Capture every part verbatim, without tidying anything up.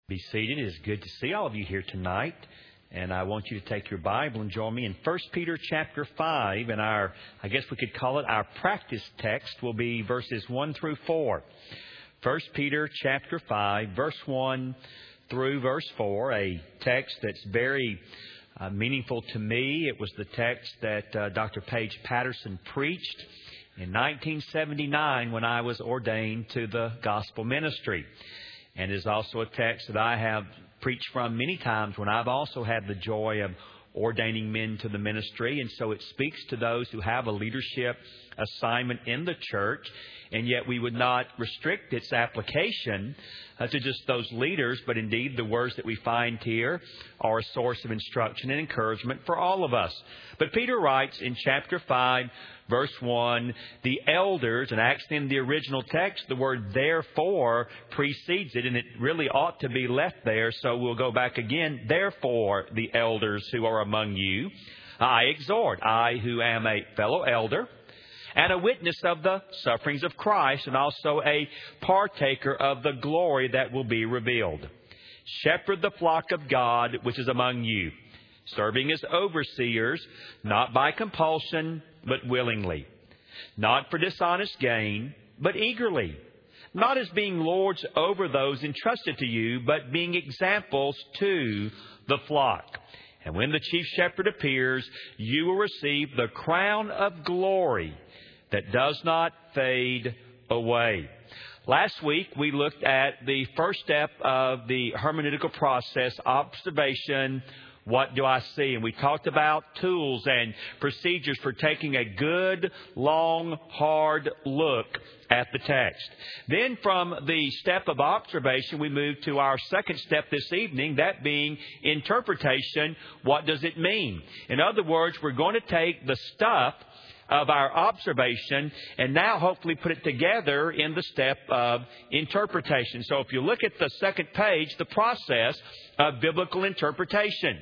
Be seated. It is good to see all of you here tonight. And I want you to take your Bible and join me in First Peter chapter five. And our, I guess we could call it our practice text will be verses one through four. First Peter chapter five, verse one through verse four, a text that's very uh, meaningful to me. It was the text that uh, Doctor Paige Patterson preached in nineteen seventy-nine when I was ordained to the gospel ministry. And is also a text that I have preached from many times when I've also had the joy of ordaining men to the ministry. And so it speaks to those who have a leadership assignment in the church. And yet we would not restrict its application uh, to just those leaders. But indeed, the words that we find here are a source of instruction and encouragement for all of us. But Peter writes in chapter five, verse one, the elders, and actually in the original text, the word therefore precedes it, and it really ought to be left there. So we'll go back again. Therefore, the elders who are among you, I exhort, I who am a fellow elder, and a witness of the sufferings of Christ, and also a partaker of the glory that will be revealed. Shepherd the flock of God which is among you, serving as overseers, not by compulsion, but willingly. Not for dishonest gain, but eagerly. Not as being lords over those entrusted to you, but being examples to the flock. And when the chief shepherd appears, you will receive the crown of glory that does not fade away. Last week, we looked at the first step of the hermeneutical process, observation. What do I see? And we talked about tools and procedures for taking a good, long, hard look at the text. Then from the step of observation, we moved to our second step this evening, that being interpretation. What does it mean? In other words, we're going to take the stuff of our observation and now hopefully put it together in the step of interpretation. So if you look at the second page, the process of biblical interpretation.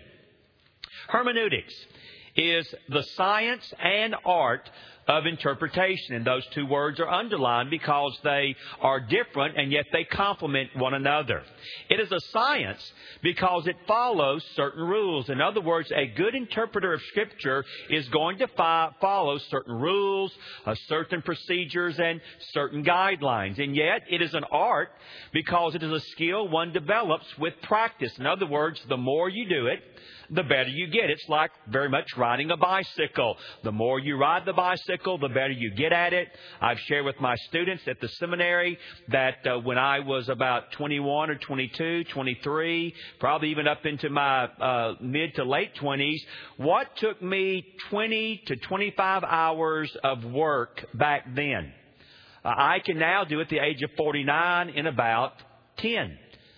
Hermeneutics is the science and art of interpretation. And those two words are underlined because they are different and yet they complement one another. It is a science because it follows certain rules. In other words, a good interpreter of Scripture is going to fi- follow certain rules, uh, certain procedures, and certain guidelines. And yet it is an art because it is a skill one develops with practice. In other words, the more you do it, the better you get. It's like very much riding a bicycle. The more you ride the bicycle, the better you get at it. I've shared with my students at the seminary that uh, when I was about twenty-one or twenty-two, twenty-three, probably even up into my uh, mid to late twenties, what took me twenty to twenty-five hours of work back then, uh, I can now do at the age of forty-nine in about ten.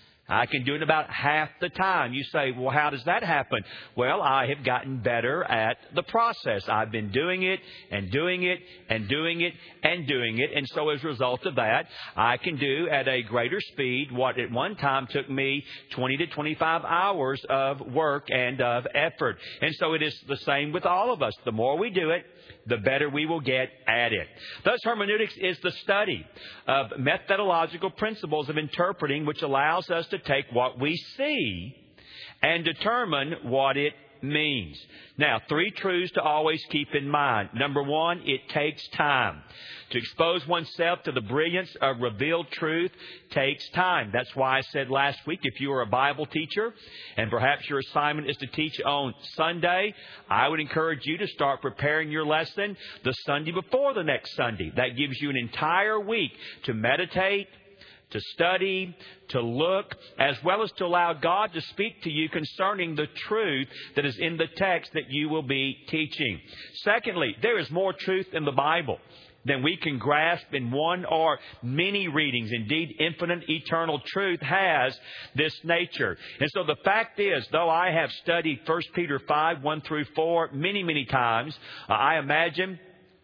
I can do it about half the time. You say, well, how does that happen? Well, I have gotten better at the process. I've been doing it and doing it and doing it and doing it. And so as a result of that, I can do at a greater speed what at one time took me twenty to twenty-five hours of work and of effort. And so it is the same with all of us. The more we do it, the better we will get at it. Thus, hermeneutics is the study of methodological principles of interpreting, which allows us to take what we see and determine what it means. Now, three truths to always keep in mind. Number one, it takes time. To expose oneself to the brilliance of revealed truth takes time. That's why I said last week, if you are a Bible teacher and perhaps your assignment is to teach on Sunday, I would encourage you to start preparing your lesson the Sunday before the next Sunday. That gives you an entire week to meditate, to study, to look, as well as to allow God to speak to you concerning the truth that is in the text that you will be teaching. Secondly, there is more truth in the Bible than we can grasp in one or many readings. Indeed, infinite eternal truth has this nature. And so the fact is, though I have studied First Peter five, one through four many, many times, uh, I imagine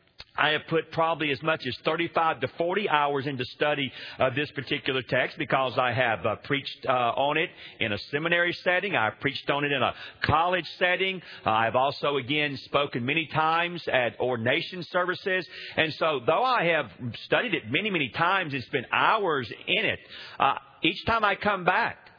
I have put probably as much as thirty-five to forty hours into study of this particular text because I have uh, preached uh, on it in a seminary setting. I've preached on it in a college setting. Uh, I've also, again, spoken many times at ordination services. And so though I have studied it many, many times, it's been hours in it. Uh, each time I come back,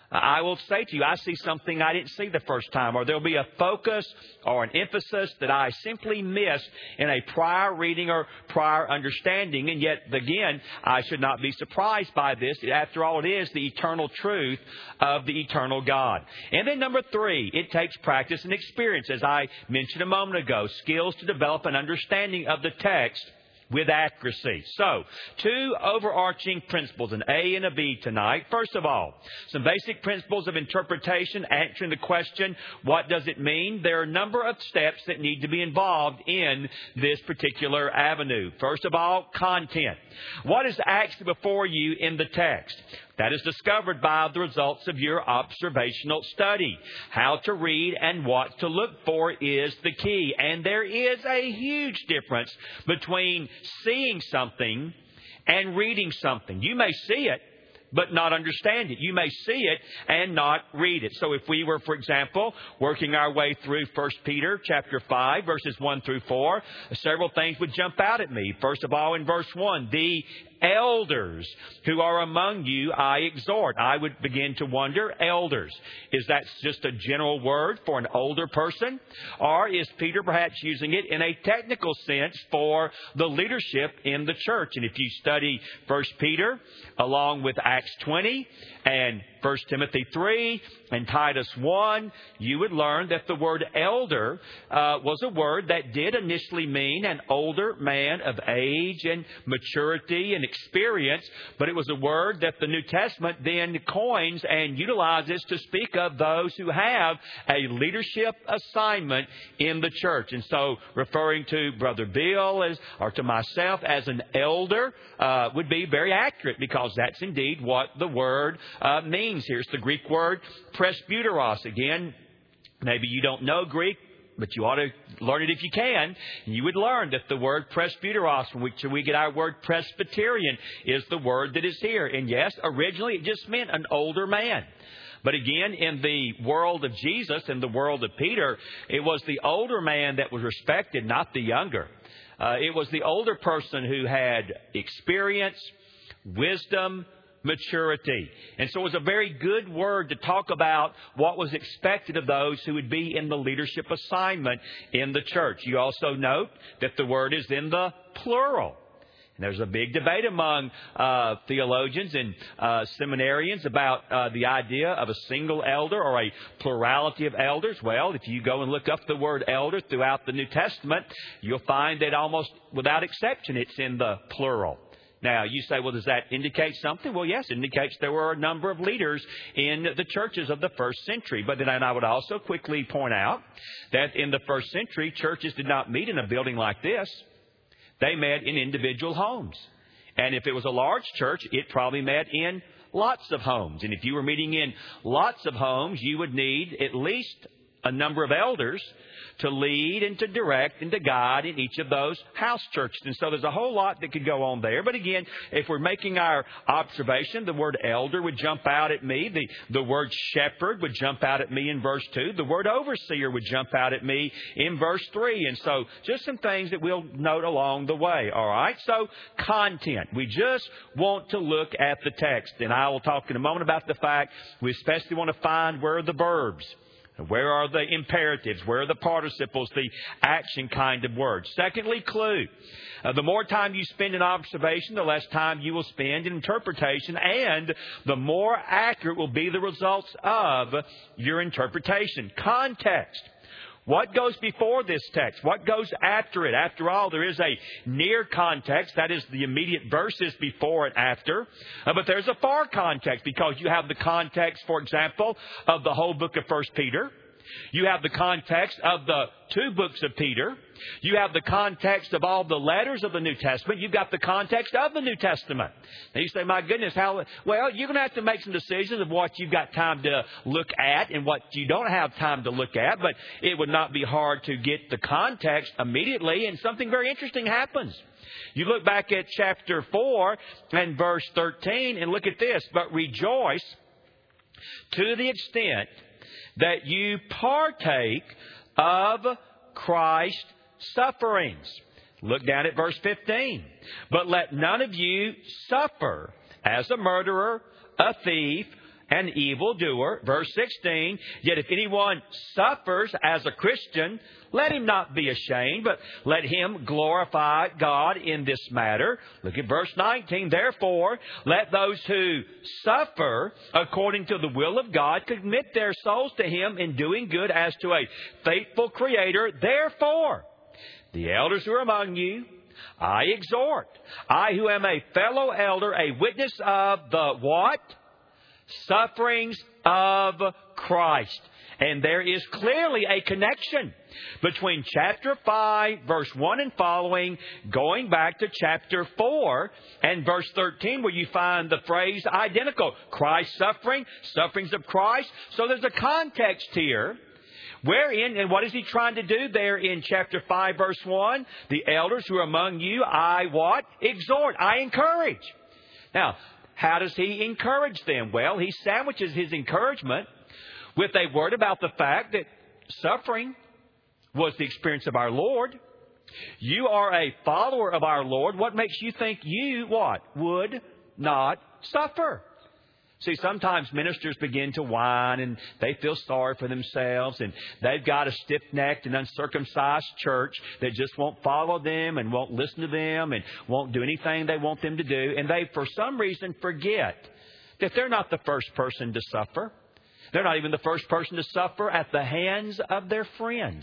I will say to you, I see something I didn't see the first time, or there'll be a focus or an emphasis that I simply missed in a prior reading or prior understanding. And yet, again, I should not be surprised by this. After all, it is the eternal truth of the eternal God. And then number three, it takes practice and experience, as I mentioned a moment ago, skills to develop an understanding of the text with accuracy. So, two overarching principles, an A and a B tonight. First of all, some basic principles of interpretation, answering the question, what does it mean? There are a number of steps that need to be involved in this particular avenue. First of all, content. What is actually before you in the text? That is discovered by the results of your observational study. How to read and what to look for is the key. And there is a huge difference between seeing something and reading something. You may see it, but not understand it. You may see it and not read it. So if we were, for example, working our way through First Peter chapter five, verses one through four, several things would jump out at me. First of all, in verse one, the elders who are among you, I exhort. I would begin to wonder, elders, is that just a general word for an older person? Or is Peter perhaps using it in a technical sense for the leadership in the church? And if you study First Peter along with Acts twenty and First Timothy three and Titus one, you would learn that the word elder uh, was a word that did initially mean an older man of age and maturity and experience, but it was a word that the New Testament then coins and utilizes to speak of those who have a leadership assignment in the church. And so referring to Brother Bill as, or to myself as an elder uh, would be very accurate, because that's indeed what the word uh, means. Here's the Greek word presbyteros. Again, maybe you don't know Greek, but you ought to learn it if you can. And you would learn that the word presbyteros, from which we get our word Presbyterian, is the word that is here. And yes, originally it just meant an older man. But again, in the world of Jesus, in the world of Peter, it was the older man that was respected, not the younger. Uh, it was the older person who had experience, wisdom, maturity. And so it was a very good word to talk about what was expected of those who would be in the leadership assignment in the church. You also note that the word is in the plural. And there's a big debate among uh, theologians and uh, seminarians about uh, the idea of a single elder or a plurality of elders. Well, if you go and look up the word elder throughout the New Testament, you'll find that almost without exception it's in the plural. Now, you say, well, does that indicate something? Well, yes, it indicates there were a number of leaders in the churches of the first century. But then I would also quickly point out that in the first century, churches did not meet in a building like this. They met in individual homes. And if it was a large church, it probably met in lots of homes. And if you were meeting in lots of homes, you would need at least a number of elders to lead and to direct and to guide in each of those house churches. And so there's a whole lot that could go on there. But again, if we're making our observation, the word elder would jump out at me. The, the word shepherd would jump out at me in verse two. The word overseer would jump out at me in verse three. And so just some things that we'll note along the way. All right. So content. We just want to look at the text. And I will talk in a moment about the fact we especially want to find where are the verbs. Where are the imperatives? Where are the participles? The action kind of words. Secondly, clue. Uh, the more time you spend in observation, the less time you will spend in interpretation, and the more accurate will be the results of your interpretation. Context. What goes before this text? What goes after it? After all, there is a near context. That is the immediate verses before and after. Uh, but there's a far context, because you have the context, for example, of the whole book of First Peter. You have the context of the two books of Peter. You have the context of all the letters of the New Testament. You've got the context of the New Testament. Now you say, my goodness, how... Well, you're going to have to make some decisions of what you've got time to look at and what you don't have time to look at. But it would not be hard to get the context immediately, and something very interesting happens. You look back at chapter four and verse thirteen and look at this. But rejoice to the extent that you partake of Christ's sufferings. Look down at verse fifteen. But let none of you suffer as a murderer, a thief, an evildoer. Verse sixteen, yet if anyone suffers as a Christian, let him not be ashamed, but let him glorify God in this matter. Look at verse nineteen. Therefore, let those who suffer according to the will of God commit their souls to Him in doing good as to a faithful Creator. Therefore, the elders who are among you, I exhort, I who am a fellow elder, a witness of the what? Sufferings of Christ. And there is clearly a connection between chapter five, verse one and following, going back to chapter four and verse thirteen, where you find the phrase identical. Christ's suffering, sufferings of Christ. So there's a context here. Wherein, and what is he trying to do there in chapter five, verse one? The elders who are among you, I what? Exhort. I encourage. Now, how does he encourage them? Well, he sandwiches his encouragement with a word about the fact that suffering was the experience of our Lord. You are a follower of our Lord. What makes you think you, what? Would not suffer? See, sometimes ministers begin to whine and they feel sorry for themselves and they've got a stiff-necked and uncircumcised church that just won't follow them and won't listen to them and won't do anything they want them to do. And they, for some reason, forget that they're not the first person to suffer. They're not even the first person to suffer at the hands of their friends.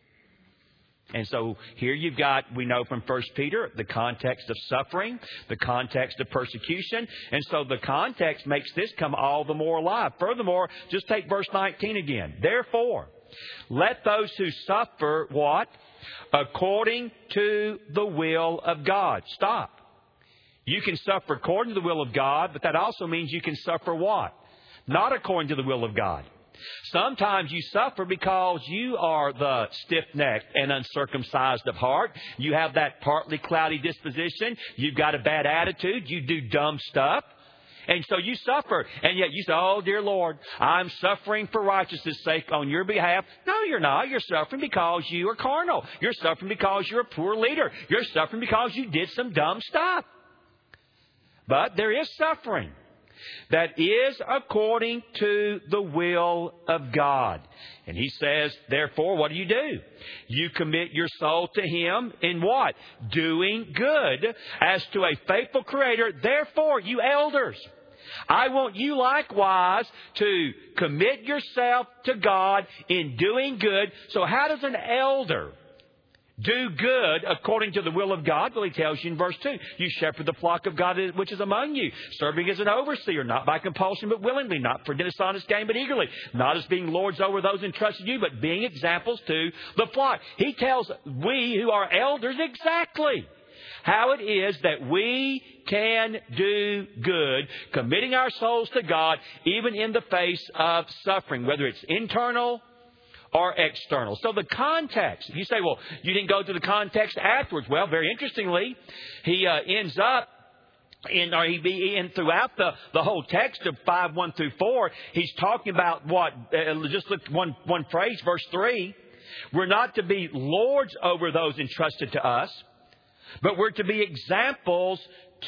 And so here you've got, we know from First Peter, the context of suffering, the context of persecution. And so the context makes this come all the more alive. Furthermore, just take verse nineteen again. Therefore, let those who suffer, what? According to the will of God. Stop. You can suffer according to the will of God, but that also means you can suffer what? Not according to the will of God. Sometimes you suffer because you are the stiff-necked and uncircumcised of heart. You have that partly cloudy disposition. You've got a bad attitude. You do dumb stuff. And so you suffer. And yet you say, oh, dear Lord, I'm suffering for righteousness' sake on your behalf. No, you're not. You're suffering because you are carnal. You're suffering because you're a poor leader. You're suffering because you did some dumb stuff. But there is suffering that is according to the will of God. And he says, therefore, what do you do? You commit your soul to Him in what? Doing good as to a faithful Creator. Therefore, you elders, I want you likewise to commit yourself to God in doing good. So how does an elder do good according to the will of God? Well, he tells you in verse two, you shepherd the flock of God which is among you, serving as an overseer, not by compulsion but willingly, not for dishonest gain but eagerly, not as being lords over those entrusted you, but being examples to the flock. He tells we who are elders exactly how it is that we can do good, committing our souls to God, even in the face of suffering, whether it's internal or external. So the context, you say, well, you didn't go to the context afterwards. Well, very interestingly, he uh, ends up in, or he be in throughout the, the whole text of five, one through four, he's talking about what, uh, just look one, one phrase, verse three, we're not to be lords over those entrusted to us, but we're to be examples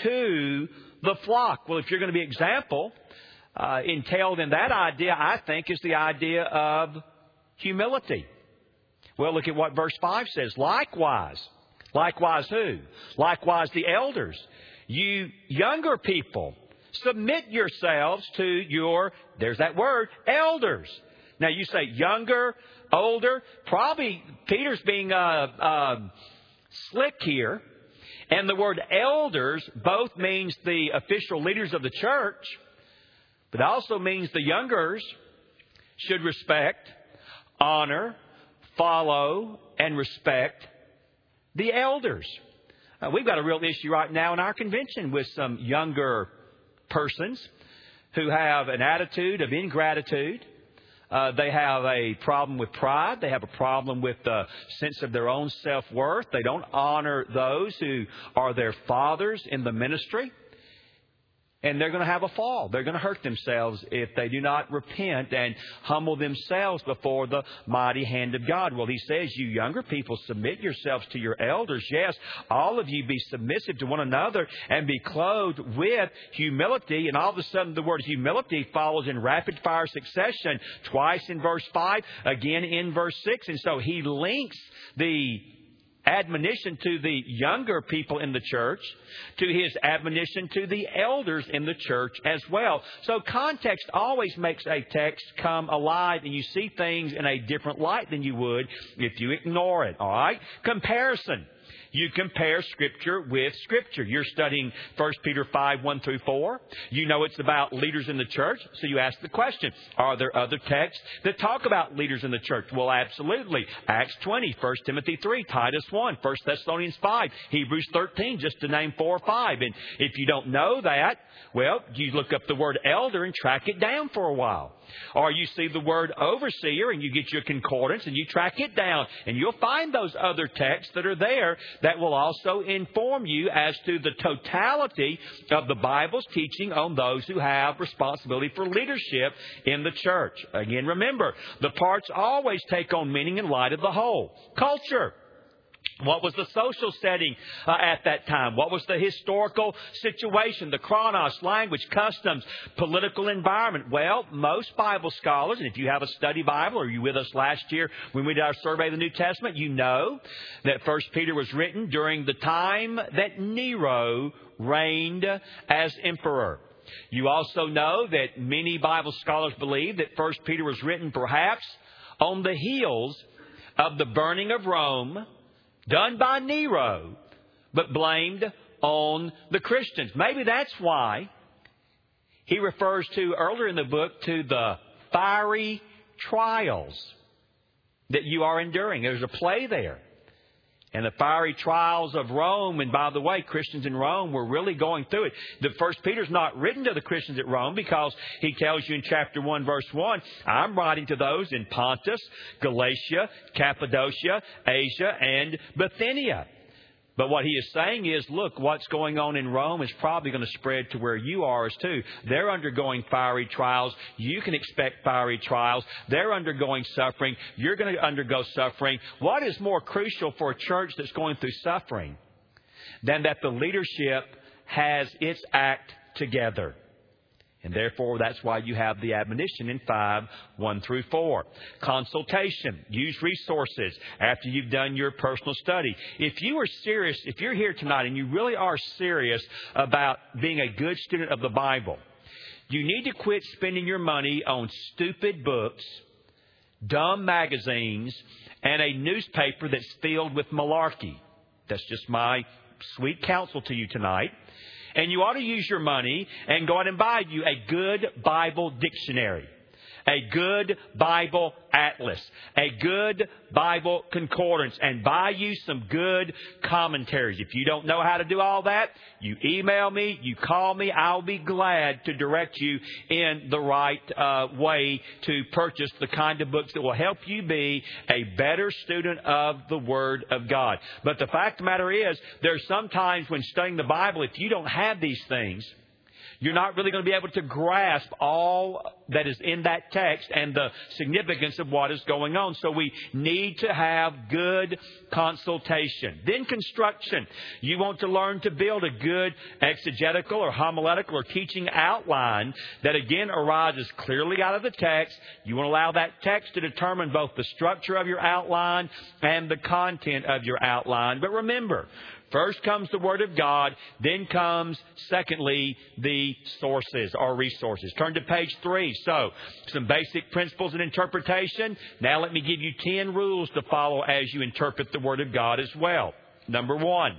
to the flock. Well, if you're going to be example, uh, entailed in that idea, I think, is the idea of humility. Well, look at what verse five says. Likewise. Likewise who? Likewise the elders. You younger people, submit yourselves to your, there's that word, elders. Now you say younger, older. Probably Peter's being uh, uh, slick here. And the word elders both means the official leaders of the church, but also means the youngers should respect, honor, follow, and respect the elders. Uh, we've got a real issue right now in our convention with some younger persons who have an attitude of ingratitude. Uh, they have a problem with pride. They have a problem with the sense of their own self-worth. They don't honor those who are their fathers in the ministry. And they're going to have a fall. They're going to hurt themselves if they do not repent and humble themselves before the mighty hand of God. Well, he says, you younger people, submit yourselves to your elders. Yes, all of you be submissive to one another and be clothed with humility. And all of a sudden the word humility follows in rapid fire succession, twice in verse five, again in verse six. And so he links the admonition to the younger people in the church to his admonition to the elders in the church as well. So context always makes a text come alive, and you see things in a different light than you would if you ignore it. All right? Comparison. You compare Scripture with Scripture. You're studying First Peter five, one through four. You know it's about leaders in the church, so you ask the question, are there other texts that talk about leaders in the church? Well, absolutely. Acts twenty, First Timothy three, Titus one, First Thessalonians five, Hebrews thirteen, just to name four or five. And if you don't know that, well, you look up the word elder and track it down for a while. Or you see the word overseer and you get your concordance and you track it down. And you'll find those other texts that are there that will also inform you as to the totality of the Bible's teaching on those who have responsibility for leadership in the church. Again, remember, the parts always take on meaning in light of the whole. Culture. What was the social setting uh, at that time? What was the historical situation, the chronos, language, customs, political environment? Well, most Bible scholars, and if you have a study Bible or you were with us last year when we did our survey of the New Testament, you know that First Peter was written during the time that Nero reigned as emperor. You also know that many Bible scholars believe that First Peter was written perhaps on the heels of the burning of Rome, done by Nero, but blamed on the Christians. Maybe that's why he refers to, earlier in the book, to the fiery trials that you are enduring. There's a play there. And the fiery trials of Rome, and by the way, Christians in Rome were really going through it. The First Peter's not written to the Christians at Rome because he tells you in chapter one, verse one, I'm writing to those in Pontus, Galatia, Cappadocia, Asia, and Bithynia. But what he is saying is, look, what's going on in Rome is probably going to spread to where you are as too. They're undergoing fiery trials. You can expect fiery trials. They're undergoing suffering. You're going to undergo suffering. What is more crucial for a church that's going through suffering than that the leadership has its act together? And therefore, that's why you have the admonition in five, one through four. Consultation. Use resources after you've done your personal study. If you are serious, if you're here tonight and you really are serious about being a good student of the Bible, you need to quit spending your money on stupid books, dumb magazines, and a newspaper that's filled with malarkey. That's just my sweet counsel to you tonight. And you ought to use your money and go out and buy you a good Bible dictionary, a good Bible atlas, a good Bible concordance, and buy you some good commentaries. If you don't know how to do all that, you email me, you call me. I'll be glad to direct you in the right uh, way to purchase the kind of books that will help you be a better student of the Word of God. But the fact of the matter is, there's sometimes when studying the Bible, if you don't have these things, you're not really going to be able to grasp all that is in that text and the significance of what is going on. So we need to have good consultation. Then construction. You want to learn to build a good exegetical or homiletical or teaching outline that again arises clearly out of the text. You want to allow that text to determine both the structure of your outline and the content of your outline. But remember, first comes the Word of God, then comes, secondly, the sources or resources. Turn to page three. So, some basic principles in interpretation. Now let me give you ten rules to follow as you interpret the Word of God as well. Number one,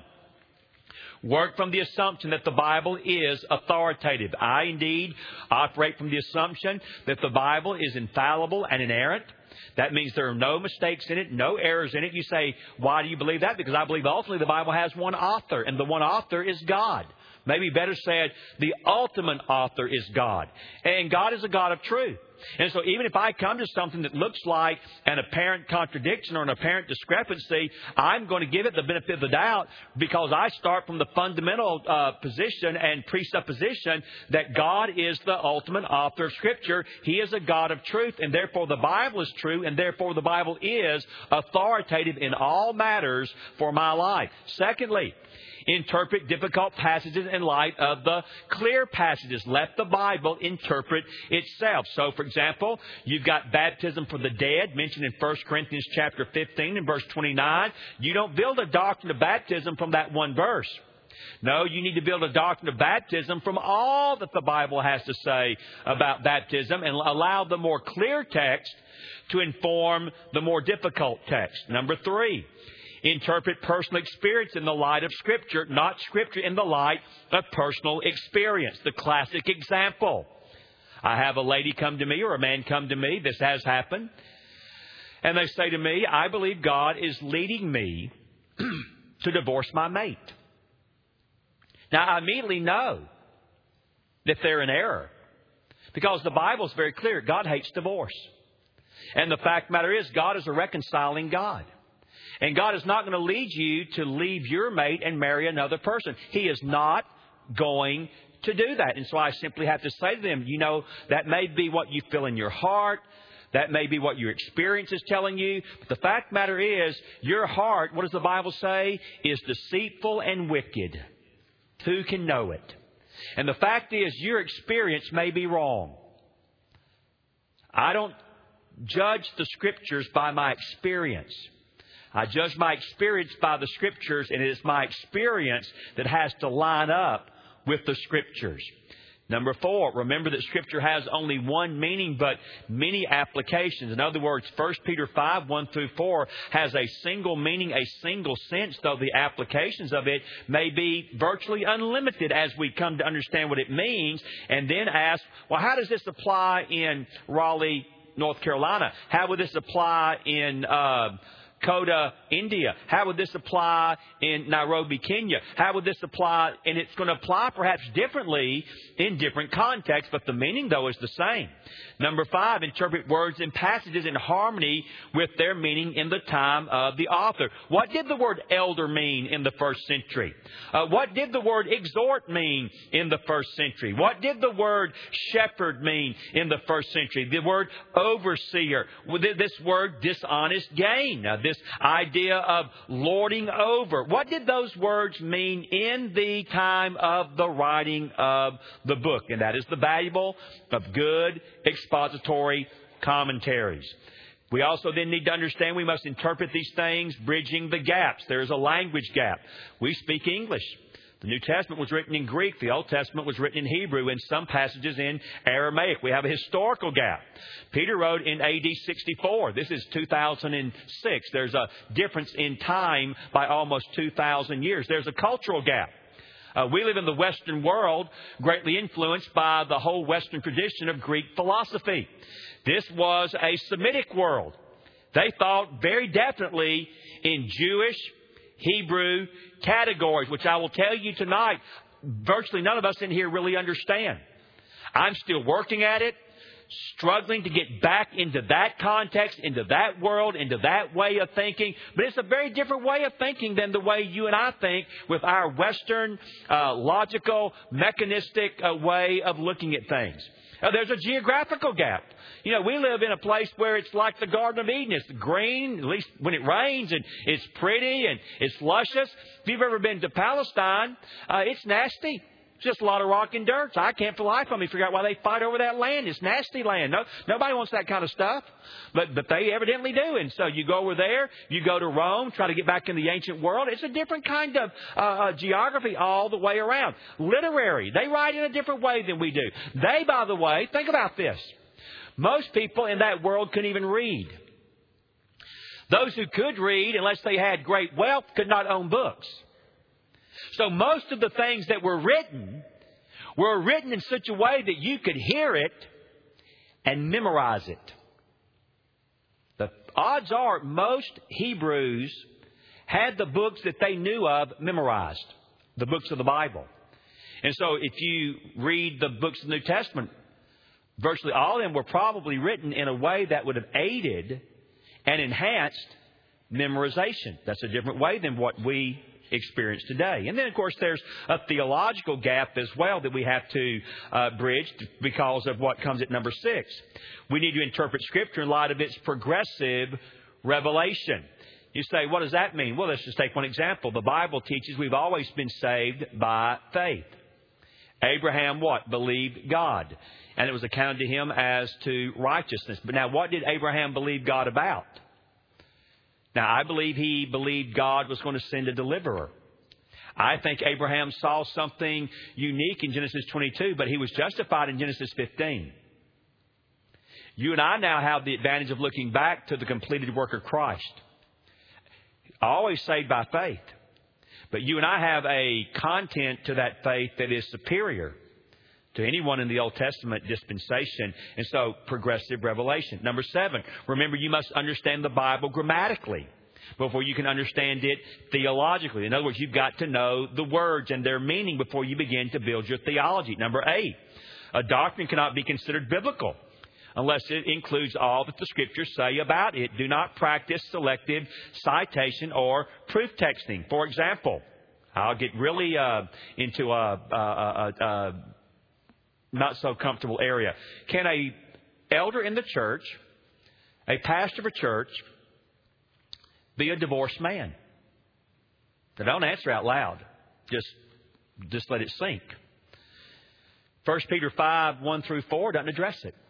work from the assumption that the Bible is authoritative. I indeed operate from the assumption that the Bible is infallible and inerrant. That means there are no mistakes in it, no errors in it. You say, why do you believe that? Because I believe ultimately the Bible has one author, and the one author is God. Maybe better said, the ultimate author is God. And God is a God of truth. And so even if I come to something that looks like an apparent contradiction or an apparent discrepancy, I'm going to give it the benefit of the doubt because I start from the fundamental uh, position and presupposition that God is the ultimate author of Scripture. He is a God of truth, and therefore the Bible is true, and therefore the Bible is authoritative in all matters for my life. Secondly, interpret difficult passages in light of the clear passages. Let the Bible interpret itself. So, for example, you've got baptism for the dead mentioned in First Corinthians chapter fifteen and verse twenty-nine. You don't build a doctrine of baptism from that one verse. No, you need to build a doctrine of baptism from all that the Bible has to say about baptism and allow the more clear text to inform the more difficult text. Number three, interpret personal experience in the light of Scripture, not Scripture in the light of personal experience. The classic example. I have a lady come to me or a man come to me. This has happened. And they say to me, I believe God is leading me to divorce my mate. Now, I immediately know that they're in error because the Bible is very clear. God hates divorce. And the fact of the matter is, God is a reconciling God. And God is not going to lead you to leave your mate and marry another person. He is not going to do that. And so I simply have to say to them, you know, that may be what you feel in your heart. That may be what your experience is telling you. But the fact of the matter is, your heart, what does the Bible say, is deceitful and wicked. Who can know it? And the fact is, your experience may be wrong. I don't judge the Scriptures by my experience. I judge my experience by the Scriptures, and it is my experience that has to line up with the Scriptures. Number four, remember that Scripture has only one meaning, but many applications. In other words, First Peter five, one through four has a single meaning, a single sense, though the applications of it may be virtually unlimited as we come to understand what it means, and then ask, well, how does this apply in Raleigh, North Carolina? How would this apply in uh Kota, India? How would this apply in Nairobi, Kenya? How would this apply? And it's going to apply perhaps differently in different contexts, but the meaning, though, is the same. Number five, interpret words and passages in harmony with their meaning in the time of the author. What did the word elder mean in the first century? Uh, what did the word exhort mean in the first century? What did the word shepherd mean in the first century? The word overseer, this word dishonest gain. Now, this idea of lording over. What did those words mean in the time of the writing of the book? And that is the valuable of good expository commentaries. We also then need to understand we must interpret these things bridging the gaps. There is a language gap. We speak English. The New Testament was written in Greek. The Old Testament was written in Hebrew, and some passages in Aramaic. We have a historical gap. Peter wrote in A D sixty-four. This is two thousand six. There's a difference in time by almost two thousand years. There's a cultural gap. Uh, we live in the Western world, greatly influenced by the whole Western tradition of Greek philosophy. This was a Semitic world. They thought very definitely in Jewish, Hebrew categories, which I will tell you tonight, virtually none of us in here really understand. I'm still working at it, struggling to get back into that context, into that world, into that way of thinking. But it's a very different way of thinking than the way you and I think with our Western, uh, logical, mechanistic uh, way of looking at things. Uh, there's a geographical gap. You know, we live in a place where it's like the Garden of Eden. It's green, at least when it rains, and it's pretty and it's luscious. If you've ever been to Palestine, uh, it's nasty. It's just a lot of rock and dirt. So I can't for the life of me figure out why they fight over that land. It's nasty land. No, nobody wants that kind of stuff. But but they evidently do. And so you go over there, you go to Rome, try to get back in the ancient world. It's a different kind of uh, uh, geography all the way around. Literary. They write in a different way than we do. They, by the way, think about this. Most people in that world couldn't even read. Those who could read, unless they had great wealth, could not own books. So most of the things that were written were written in such a way that you could hear it and memorize it. The odds are most Hebrews had the books that they knew of memorized, the books of the Bible. And so if you read the books of the New Testament, virtually all of them were probably written in a way that would have aided and enhanced memorization. That's a different way than what we experience today. And then, of course, there's a theological gap as well that we have to uh, bridge because of what comes at number six. We need to interpret Scripture in light of its progressive revelation. You say, what does that mean? Well, let's just take one example. The Bible teaches we've always been saved by faith. Abraham what? Believed God. And it was accounted to him as to righteousness. But now, what did Abraham believe God about? Now, I believe he believed God was going to send a deliverer. I think Abraham saw something unique in Genesis twenty-two, but he was justified in Genesis fifteen. You and I now have the advantage of looking back to the completed work of Christ. Always saved by faith. But you and I have a content to that faith that is superior to anyone in the Old Testament dispensation. And so, progressive revelation. Number seven, remember you must understand the Bible grammatically before you can understand it theologically. In other words, you've got to know the words and their meaning before you begin to build your theology. Number eight, a doctrine cannot be considered biblical unless it includes all that the Scriptures say about it. Do not practice selective citation or proof texting. For example, I'll get really uh, into a... a, a, a not so comfortable area. Can a elder in the church, a pastor of a church, be a divorced man? Now, don't answer out loud. Just, just let it sink. First Peter five, one through four doesn't address it.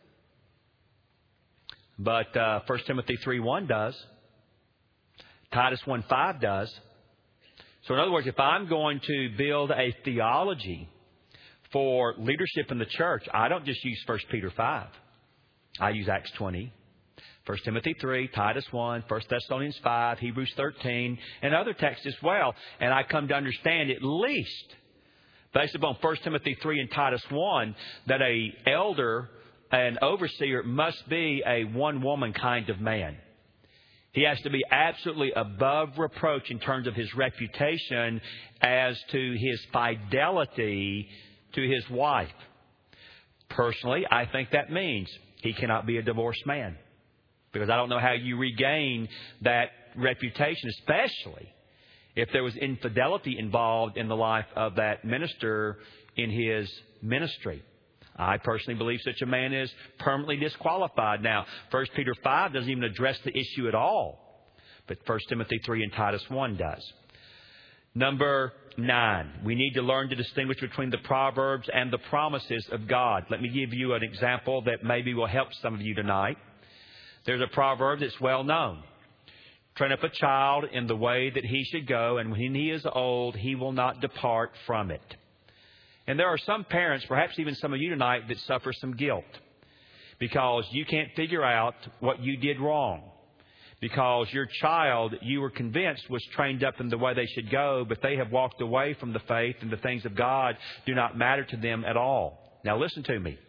But uh, First Timothy three, one does. Titus one, five does. So in other words, if I'm going to build a theology for leadership in the church, I don't just use First Peter five. I use Acts twenty, First Timothy three, Titus one, First Thessalonians five, Hebrews thirteen, and other texts as well. And I come to understand at least, based upon First Timothy three and Titus one, that a elder, an overseer, must be a one-woman kind of man. He has to be absolutely above reproach in terms of his reputation as to his fidelity to his wife. Personally, I think that means he cannot be a divorced man. Because I don't know how you regain that reputation, especially if there was infidelity involved in the life of that minister in his ministry. I personally believe such a man is permanently disqualified. Now, First Peter five doesn't even address the issue at all. But First Timothy three and Titus one does. Number nine, we need to learn to distinguish between the proverbs and the promises of God. Let me give you an example that maybe will help some of you tonight. There's a proverb that's well known. Train up a child in the way that he should go, and when he is old, he will not depart from it. And there are some parents, perhaps even some of you tonight, that suffer some guilt because you can't figure out what you did wrong. Because your child, you were convinced, was trained up in the way they should go, but they have walked away from the faith and the things of God do not matter to them at all. Now listen to me.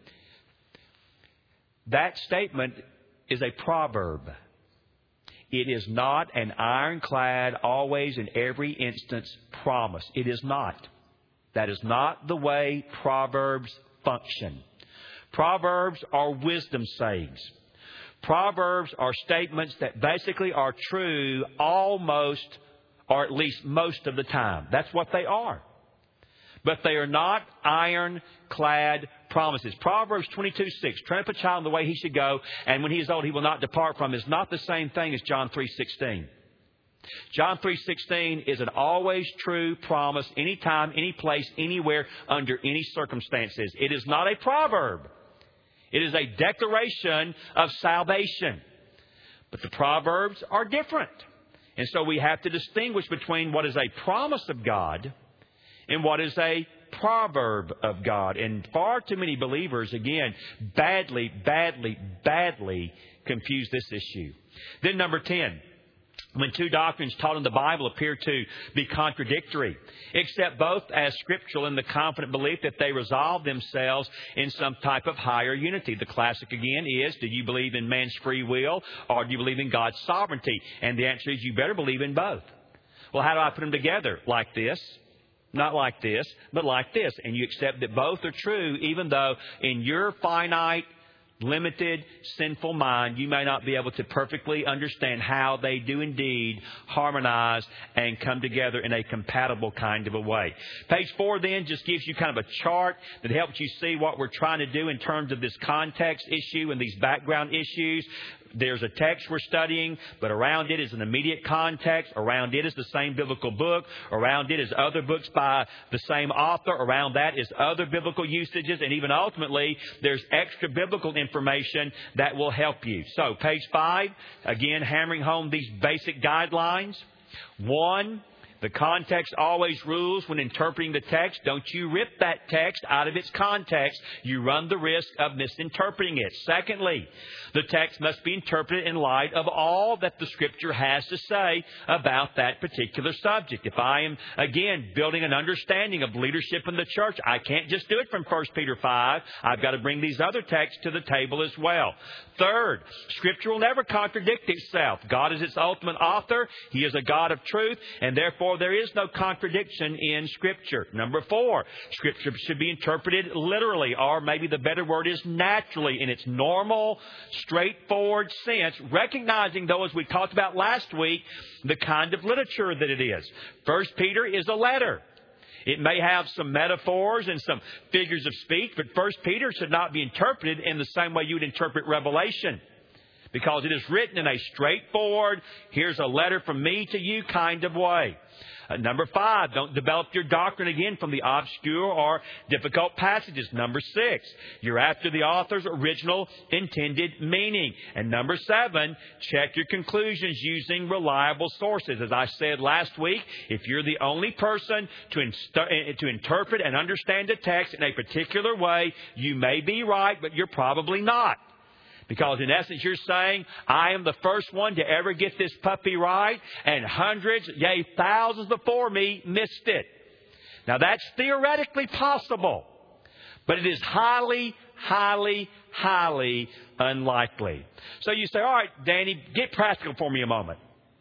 That statement is a proverb. It is not an ironclad, always in every instance promise. It is not. That is not the way Proverbs function. Proverbs are wisdom sayings. Proverbs are statements that basically are true almost, or at least most of the time. That's what they are. But they are not ironclad promises. Proverbs twenty-two six, train up a child in the way he should go, and when he is old he will not depart from, is not the same thing as John three sixteen. John three sixteen is an always true promise, anytime, any place, anywhere, under any circumstances. It is not a proverb. It is a declaration of salvation. But the Proverbs are different. And so we have to distinguish between what is a promise of God and what is a proverb of God. And far too many believers, again, badly, badly, badly confuse this issue. Then number ten. When two doctrines taught in the Bible appear to be contradictory, except both as scriptural in the confident belief that they resolve themselves in some type of higher unity. The classic again is, do you believe in man's free will or do you believe in God's sovereignty? And the answer is, you better believe in both. Well, how do I put them together? Like this. not like this, but like this. And you accept that both are true, even though in your finite, limited, sinful mind, you may not be able to perfectly understand how they do indeed harmonize and come together in a compatible kind of a way. Page four then just gives you kind of a chart that helps you see what we're trying to do in terms of this context issue and these background issues. There's a text we're studying, but around it is an immediate context. Around it is the same biblical book. Around it is other books by the same author. Around that is other biblical usages. And even ultimately, there's extra biblical information that will help you. So, page five, again, hammering home these basic guidelines. One, the context always rules when interpreting the text. Don't you rip that text out of its context. You run the risk of misinterpreting it. Secondly, the text must be interpreted in light of all that the Scripture has to say about that particular subject. If I am, again, building an understanding of leadership in the church, I can't just do it from First Peter five. I've got to bring these other texts to the table as well. Third, Scripture will never contradict itself. God is its ultimate author. He is a God of truth, and therefore there is no contradiction in Scripture. Number four, Scripture should be interpreted literally, or maybe the better word is naturally, in its normal, straightforward sense, recognizing, though, as we talked about last week, the kind of literature that it is. First Peter is a letter. It may have some metaphors and some figures of speech, but First Peter should not be interpreted in the same way you would interpret Revelation, because it is written in a straightforward, here's a letter from me to you kind of way. Uh, number five, don't develop your doctrine again from the obscure or difficult passages. Number six, you're after the author's original intended meaning. And number seven, check your conclusions using reliable sources. As I said last week, if you're the only person to, inst- to interpret and understand a text in a particular way, you may be right, but you're probably not. Because in essence, you're saying, I am the first one to ever get this puppy right, and hundreds, yea, thousands before me missed it. Now, that's theoretically possible, but it is highly, highly, highly unlikely. So you say, all right, Danny, get practical for me a moment.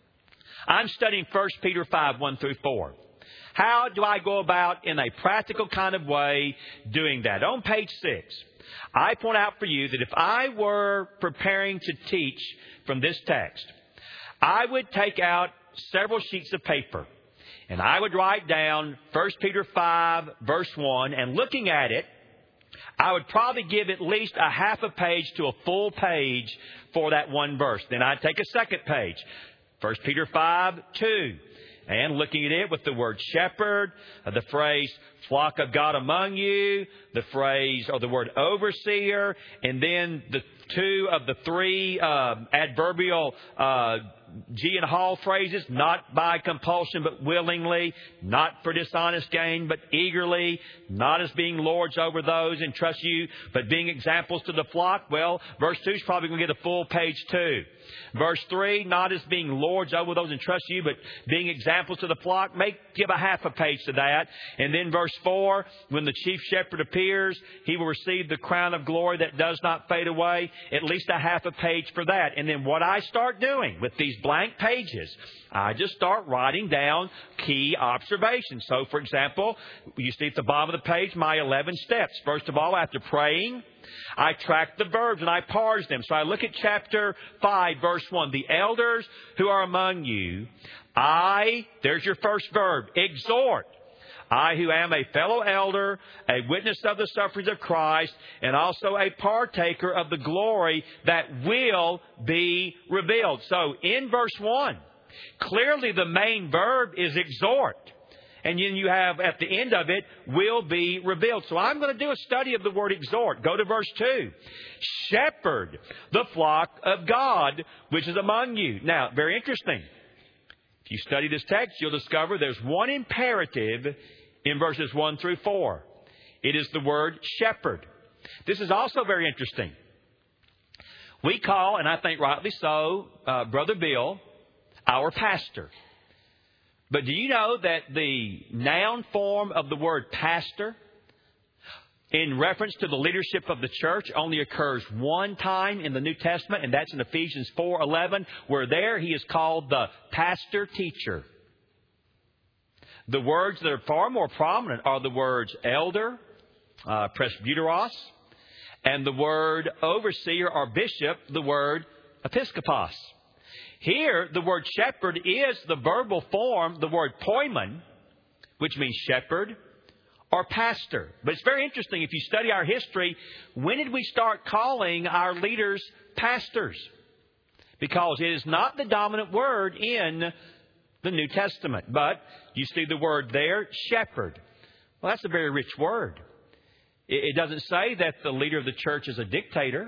I'm studying First Peter five, one through four. How do I go about in a practical kind of way doing that? On page six, I point out for you that if I were preparing to teach from this text, I would take out several sheets of paper and I would write down First Peter five, verse one, and looking at it, I would probably give at least a half a page to a full page for that one verse. Then I'd take a second page, First Peter five, two. And looking at it with the word shepherd, uh, the phrase flock of God among you, the phrase or the word overseer, and then the two of the three uh, adverbial uh, G and Hall phrases, not by compulsion but willingly, not for dishonest gain but eagerly, not as being lords over those entrust you, but being examples to the flock. Well, verse two is probably going to get a full page too. Verse three, not as being lords over those entrust you, but being examples to the flock. Make give a half a page to that. And then verse four, when the chief shepherd appears, he will receive the crown of glory that does not fade away. At least a half a page for that. And then what I start doing with these blank pages, I just start writing down key observations. So, for example, you see at the bottom of the page my eleven steps. First of all, after praying, I track the verbs and I parse them. So I look at chapter five, verse one. The elders who are among you, I, there's your first verb, exhort. I who am a fellow elder, a witness of the sufferings of Christ, and also a partaker of the glory that will be revealed. So in verse one, clearly the main verb is exhort. And then you have at the end of it, will be revealed. So I'm going to do a study of the word exhort. Go to verse two. Shepherd the flock of God, which is among you. Now, very interesting. If you study this text, you'll discover there's one imperative in verses one through four. It is the word shepherd. This is also very interesting. We call, and I think rightly so, uh, Brother Bill, our pastor. But do you know that the noun form of the word pastor, in reference to the leadership of the church, only occurs one time in the New Testament, and that's in Ephesians four eleven, where there he is called the pastor teacher. The words that are far more prominent are the words elder, uh, presbyteros, and the word overseer or bishop, the word episkopos. Here, the word shepherd is the verbal form, the word poimen, which means shepherd or pastor. But it's very interesting, if you study our history, when did we start calling our leaders pastors? Because it is not the dominant word in the New Testament. But you see the word there, shepherd. Well, that's a very rich word. It doesn't say that the leader of the church is a dictator.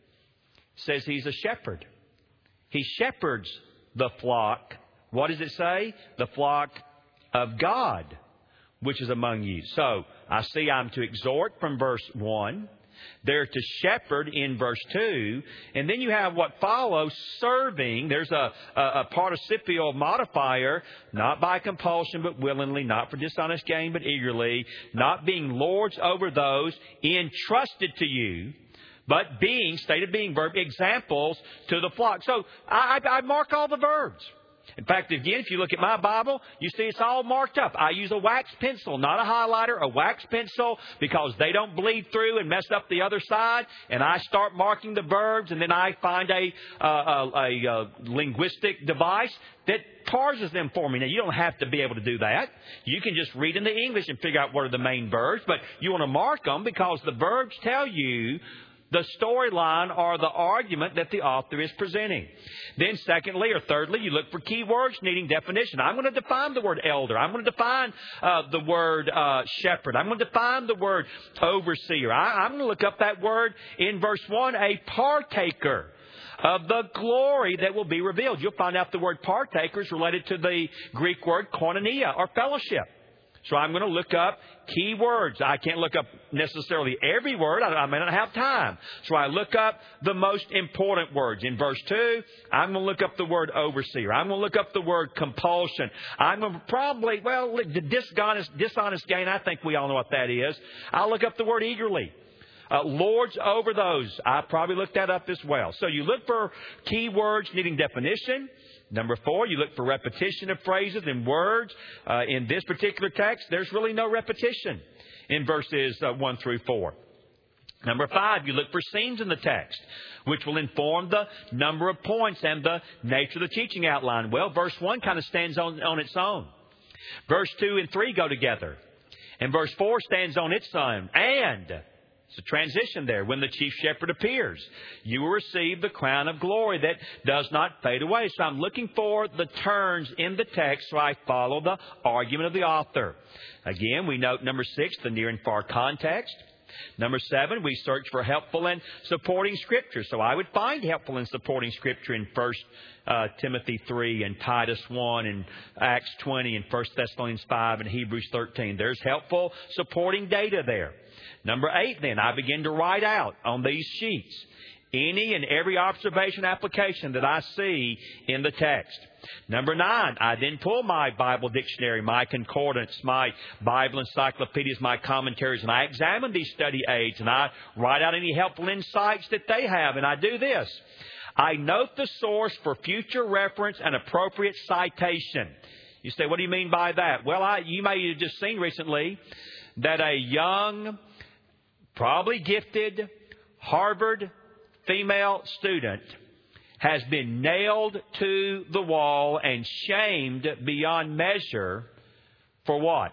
It says he's a shepherd. He shepherds the flock. What does it say? The flock of God, which is among you. So, I see I'm to exhort from verse one. They're to shepherd in verse two. And then you have what follows, serving. There's a, a, a participial modifier, not by compulsion but willingly, not for dishonest gain but eagerly, not being lords over those entrusted to you, but being, stated being verb, examples to the flock. So I, I, I mark all the verbs. In fact, again, if you look at my Bible, you see it's all marked up. I use a wax pencil, not a highlighter, a wax pencil, because they don't bleed through and mess up the other side. And I start marking the verbs, and then I find a, uh, a, a, a linguistic device that parses them for me. Now, you don't have to be able to do that. You can just read in the English and figure out what are the main verbs. But you want to mark them because the verbs tell you the storyline or the argument that the author is presenting. Then secondly or thirdly, you look for key words needing definition. I'm going to define the word elder. I'm going to define uh, the word uh, shepherd. I'm going to define the word overseer. I, I'm going to look up that word in verse one, a partaker of the glory that will be revealed. You'll find out the word partaker is related to the Greek word koinonia or fellowship. So I'm going to look up key words. I can't look up necessarily every word. I, I may not have time. So I look up the most important words. In verse two, I'm going to look up the word overseer. I'm going to look up the word compulsion. I'm going to probably, well, the dishonest, dishonest gain, I think we all know what that is. I'll look up the word eagerly. Uh, lords over those. I probably looked that up as well. So you look for key words needing definition. Number four, you look for repetition of phrases and words. Uh, in this particular text, there's really no repetition in verses uh, one through four. Number five, you look for scenes in the text, which will inform the number of points and the nature of the teaching outline. Well, verse one kind of stands on, on its own. Verse two and three go together. And verse four stands on its own. And it's a transition there. When the chief shepherd appears, you will receive the crown of glory that does not fade away. So I'm looking for the turns in the text so I follow the argument of the author. Again, we note number six, the near and far context. Number seven, we search for helpful and supporting Scripture. So I would find helpful and supporting Scripture in First uh, Timothy three and Titus one and Acts twenty and First Thessalonians five and Hebrews thirteen. There's helpful supporting data there. Number eight, then, I begin to write out on these sheets any and every observation application that I see in the text. Number nine, I then pull my Bible dictionary, my concordance, my Bible encyclopedias, my commentaries, and I examine these study aids, and I write out any helpful insights that they have. And I do this. I note the source for future reference and appropriate citation. You say, what do you mean by that? Well, I, you may have just seen recently that a young, probably gifted, Harvard female student has been nailed to the wall and shamed beyond measure for what?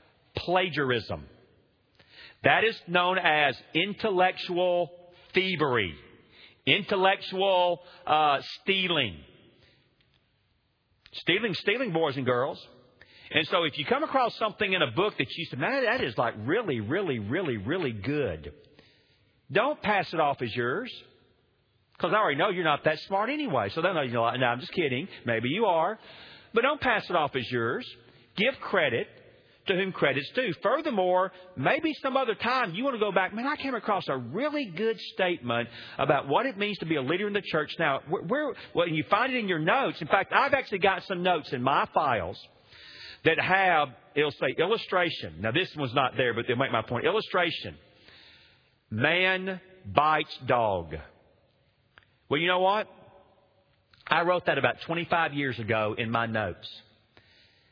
Plagiarism. That is known as intellectual thievery, intellectual uh, stealing. Stealing, stealing, boys and girls. And so if you come across something in a book that you say, man, that is like really, really, really, really good, don't pass it off as yours. Because I already know you're not that smart anyway. So they'll know you're like, no, I'm just kidding. Maybe you are. But don't pass it off as yours. Give credit to whom credit's due. Furthermore, maybe some other time you want to go back, man, I came across a really good statement about what it means to be a leader in the church. Now, where, well, you find it in your notes. In fact, I've actually got some notes in my files that have, it'll say illustration. Now, this one's not there, but they'll make my point. Illustration. Man bites dog. Well, you know what? I wrote that about twenty-five years ago in my notes.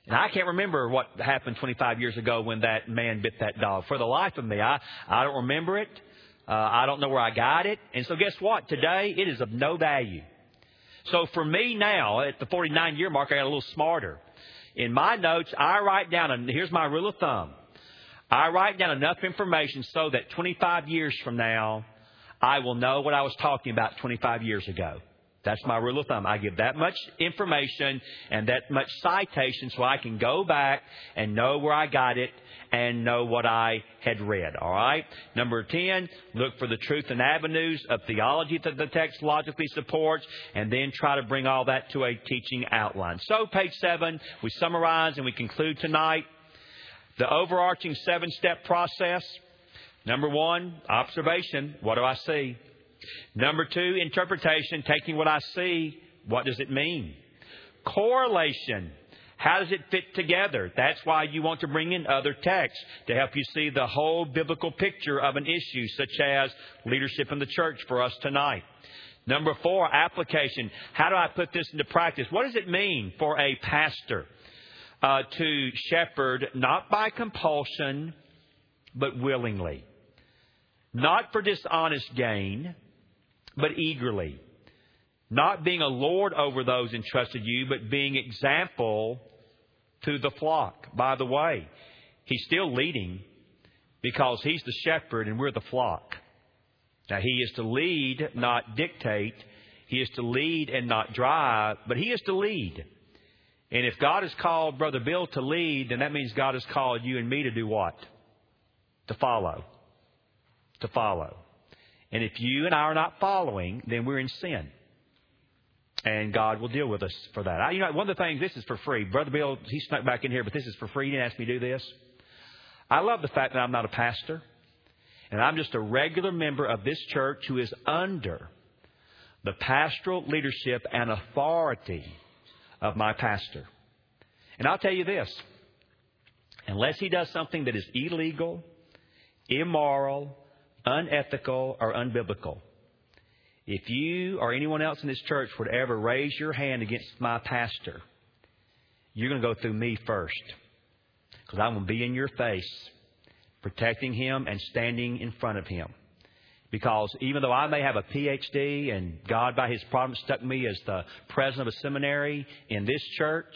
And I can't remember what happened twenty-five years ago when that man bit that dog. For the life of me, I, I don't remember it. Uh, I don't know where I got it. And so guess what? Today, it is of no value. So for me now, at the forty-nine year mark, I got a little smarter. In my notes, I write down, and here's my rule of thumb. I write down enough information so that twenty-five years from now, I will know what I was talking about twenty-five years ago. That's my rule of thumb. I give that much information and that much citation so I can go back and know where I got it and know what I had read. All right? Number ten, look for the truth and avenues of theology that the text logically supports, and then try to bring all that to a teaching outline. So, page seven, we summarize and we conclude tonight the overarching seven-step process. Number one, observation. What do I see? Number two, interpretation. Taking what I see, what does it mean? Correlation. How does it fit together? That's why you want to bring in other texts to help you see the whole biblical picture of an issue, such as leadership in the church for us tonight. Number four, application. How do I put this into practice? What does it mean for a pastor uh, to shepherd not by compulsion, but willingly? Not for dishonest gain, but eagerly. Not being a lord over those entrusted you, but being example to the flock. By the way, he's still leading because he's the shepherd and we're the flock. Now, he is to lead, not dictate. He is to lead and not drive, but he is to lead. And if God has called Brother Bill to lead, then that means God has called you and me to do what? To follow. To follow. And if you and I are not following, then we're in sin. And God will deal with us for that. I, you know, one of the things, this is for free. Brother Bill, he snuck back in here, but this is for free. He didn't ask me to do this. I love the fact that I'm not a pastor. And I'm just a regular member of this church who is under the pastoral leadership and authority of my pastor. And I'll tell you this. Unless he does something that is illegal, immoral, unethical, or unbiblical, if you or anyone else in this church would ever raise your hand against my pastor, you're going to go through me first. Because I'm going to be in your face, protecting him and standing in front of him. Because even though I may have a P H D and God by His providence stuck me as the president of a seminary in this church,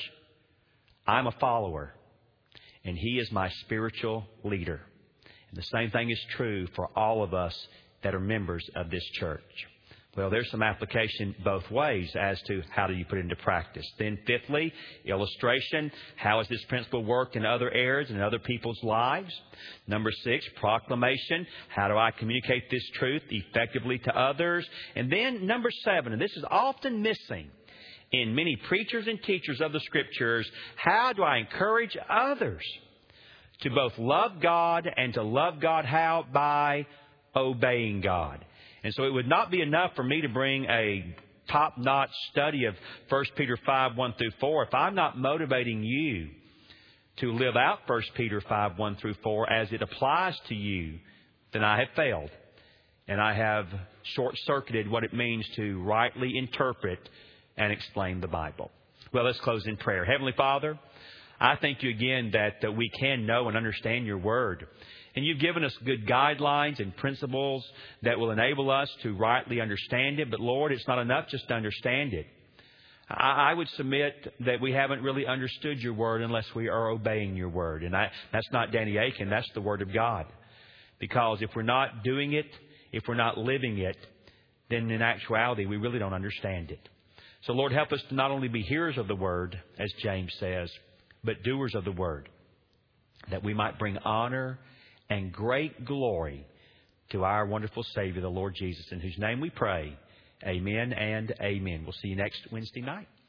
I'm a follower. And he is my spiritual leader. And the same thing is true for all of us that are members of this church. Well, there's some application both ways as to how do you put it into practice. Then fifthly, illustration. How has this principle worked in other areas and in other people's lives? Number six, proclamation. How do I communicate this truth effectively to others? And then number seven, and this is often missing in many preachers and teachers of the Scriptures, how do I encourage others to both love God and to love God how? By obeying God. And so it would not be enough for me to bring a top-notch study of First Peter five, one through four. If I'm not motivating you to live out First Peter five, one through four as it applies to you, then I have failed. And I have short-circuited what it means to rightly interpret and explain the Bible. Well, let's close in prayer. Heavenly Father, I thank you again that, that we can know and understand your Word. And you've given us good guidelines and principles that will enable us to rightly understand it. But Lord, it's not enough just to understand it. I, I would submit that we haven't really understood your Word unless we are obeying your Word. And I, that's not Danny Aiken, that's the Word of God. Because if we're not doing it, if we're not living it, then in actuality we really don't understand it. So Lord, help us to not only be hearers of the Word, as James says, but doers of the Word, that we might bring honor and great glory to our wonderful Savior, the Lord Jesus, in whose name we pray. Amen and amen. We'll see you next Wednesday night.